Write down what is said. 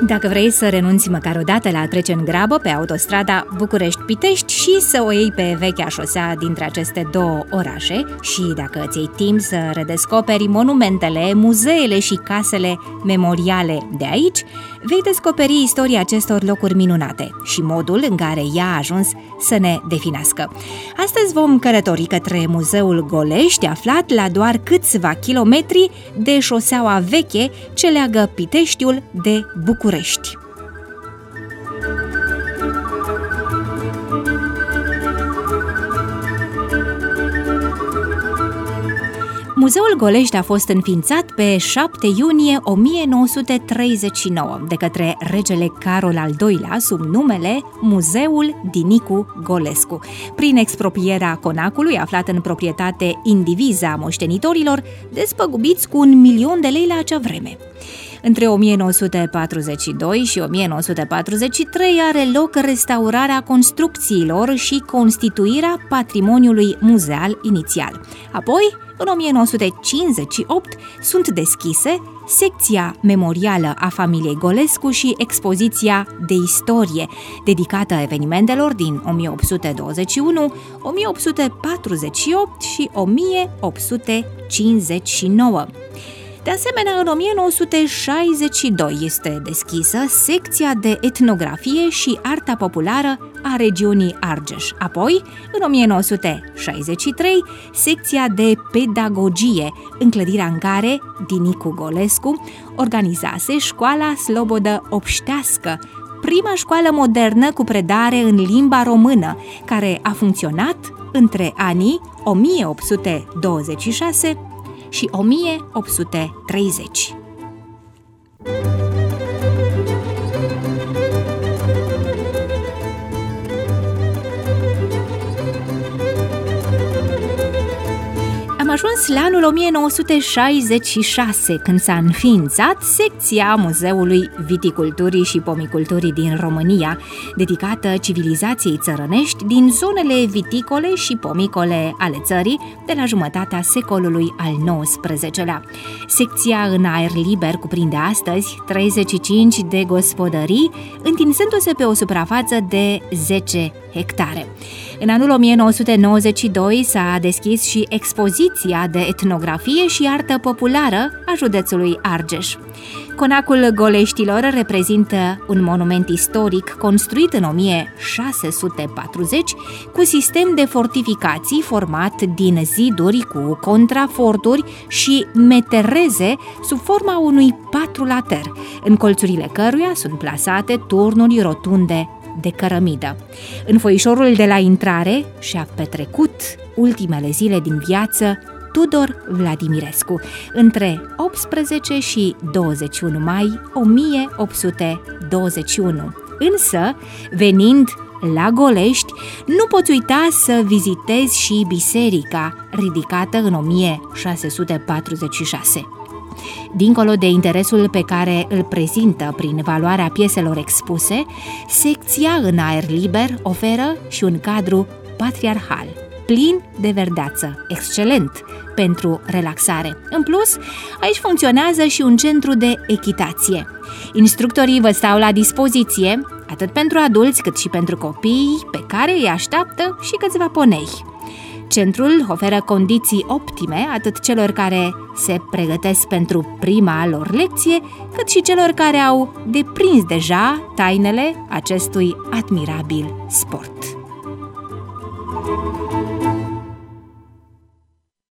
Dacă vrei să renunți măcar o dată la a trece în grabă pe autostrada București-Pitești și să o iei pe vechea șosea dintre aceste două orașe și dacă îți iei timp să redescoperi monumentele, muzeele și casele memoriale de aici, vei descoperi istoria acestor locuri minunate și modul în care ea a ajuns să ne definească. Astăzi vom călători către Muzeul Golești, aflat la doar câțiva kilometri de șoseaua veche ce leagă Piteștiul de București. Muzeul Golești a fost înființat pe 7 iunie 1939 de către regele Carol al II-lea sub numele Muzeul Dinicu Golescu, prin expropierea conacului aflat în proprietate indiviză a moștenitorilor, despăgubiți cu 1.000.000 de lei la acea vreme. Între 1942 și 1943 are loc restaurarea construcțiilor și constituirea patrimoniului muzeal inițial. Apoi, în 1958, sunt deschise secția memorială a familiei Golescu și expoziția de istorie, dedicată evenimentelor din 1821, 1848 și 1859. De asemenea, în 1962 este deschisă secția de etnografie și arta populară a regiunii Argeș. Apoi, în 1963, secția de pedagogie, în clădirea în care Dinicu Golescu organizase școala slobodă obștească, prima școală modernă cu predare în limba română, care a funcționat între anii 1826 și 1830. Am ajuns la anul 1966, când s-a înființat secția Muzeului Viticulturii și Pomiculturii din România, dedicată civilizației țărănești din zonele viticole și pomicole ale țării de la jumătatea secolului al XIX-lea. Secția în aer liber cuprinde astăzi 35 de gospodării, întinzându-se pe o suprafață de 10 hectare. În anul 1992 s-a deschis și expoziția de etnografie și artă populară a județului Argeș. Conacul Goleștilor reprezintă un monument istoric construit în 1640 cu sistem de fortificații format din ziduri cu contraforturi și metereze sub forma unui patrulater, în colțurile căruia sunt plasate turnuri rotunde de cărămidă. În foișorul de la intrare și-a petrecut ultimele zile din viață Tudor Vladimirescu, între 18 și 21 mai 1821. Însă, venind la Golești, nu poți uita să vizitezi și biserica, ridicată în 1646. Dincolo de interesul pe care îl prezintă prin valoarea pieselor expuse, secția în aer liber oferă și un cadru patriarhal, plin de verdeață, excelent pentru relaxare. În plus, aici funcționează și un centru de echitație. Instructorii vă stau la dispoziție, atât pentru adulți cât și pentru copii, pe care îi așteaptă și câțiva ponei. Centrul oferă condiții optime atât celor care se pregătesc pentru prima lor lecție, cât și celor care au deprins deja tainele acestui admirabil sport.